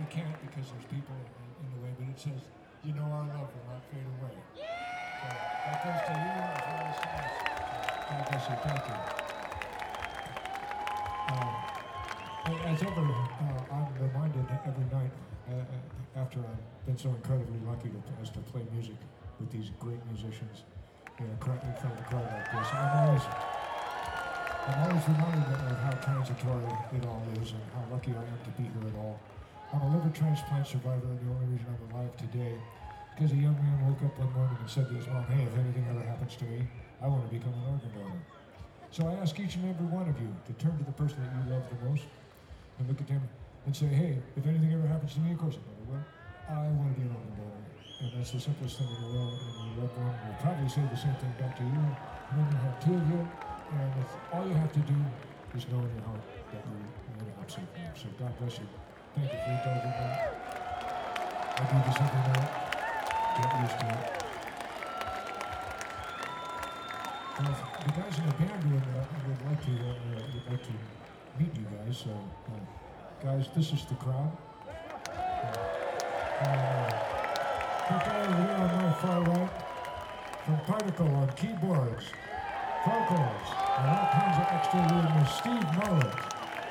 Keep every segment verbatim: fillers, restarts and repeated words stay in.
can't because there's people in, in the way, but it says, you know our love will not fade away. So that goes to you as well as to us. God bless you. Thank you. Um, as ever, uh, I'm reminded every night uh, after I've been so incredibly lucky to, as to play music with these great musicians you know, in front of a crowd like this. I'm always, I'm always reminded of how transitory it all is and how lucky I am to be here at all. I'm a liver transplant survivor, and the only reason I'm alive today is because a young man woke up one morning and said to his mom, hey, if anything ever happens to me, I want to become an organ donor. So I ask each and every one of you to turn to the person that you love the most and look at them and say, hey, if anything ever happens to me, of course it never will, I want to be an organ donor. And that's the simplest thing in the world, and your loved one will probably say the same thing back to you. And then you have two of you, and if all you have to do is know in your heart that you're going to upset them. So God bless you. Thank you for indulging me. I do this every night. Get used to it. Well, the guys in the band would, uh, would like to uh, would like to meet you guys. So, uh, guys, this is the crowd. Uh, uh, the guy over here on my far right, from Particle on keyboards, vocals, and all kinds of extra room is Steve Mullins.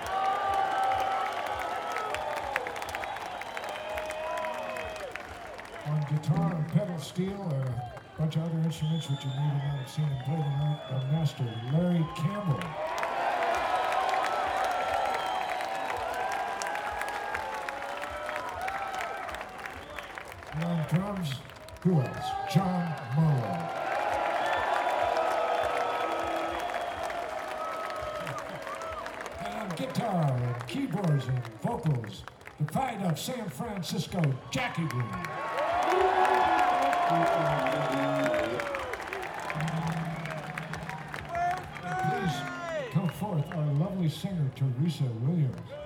On guitar and pedal steel, and a bunch of other instruments which you may not have seen him play tonight, our master, Larry Campbell. And on drums, who else? John Muller. And on guitar and keyboards and vocals, the pride of San Francisco, Jackie Green. Please come forth, our lovely singer, Teresa Williams.